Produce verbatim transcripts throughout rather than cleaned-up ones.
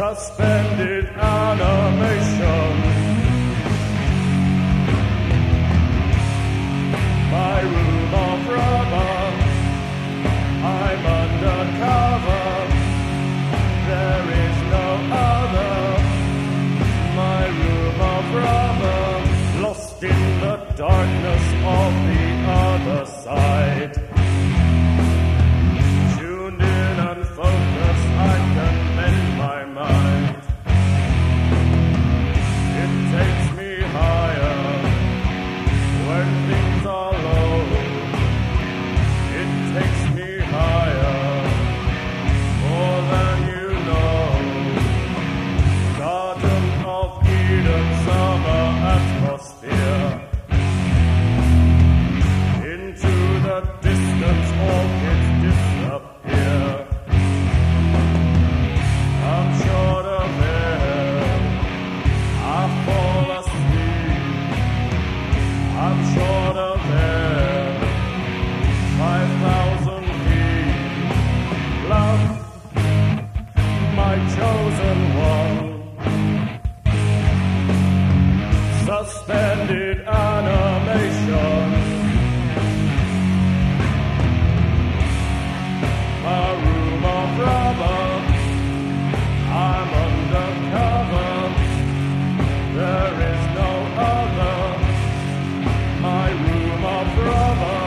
suspended animation. My room of rubber, I'm undercover. There is no other. My room of rubber, lost in the darkness of the other side. Tuned in and focused, I can mend my mind. It takes me higher when things are low. It takes me higher, more than you know. Garden of Eden, summer atmosphere. Into the distance, orchids disappear. I'm short of air, I fall asleep. I'm short of air, five thousand feet. Love, my chosen one. Suspended animation. A room of rubber, I'm undercover. There is no other. My room of rubber.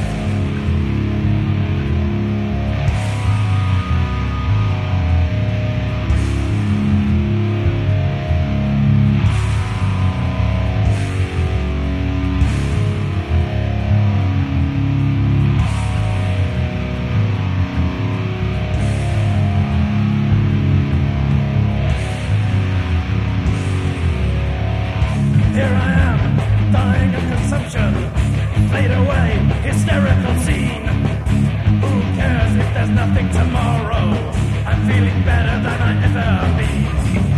Here I am, dying of consumption. Fade away, hysterical scene. Who cares if there's nothing tomorrow? I'm feeling better than I ever been.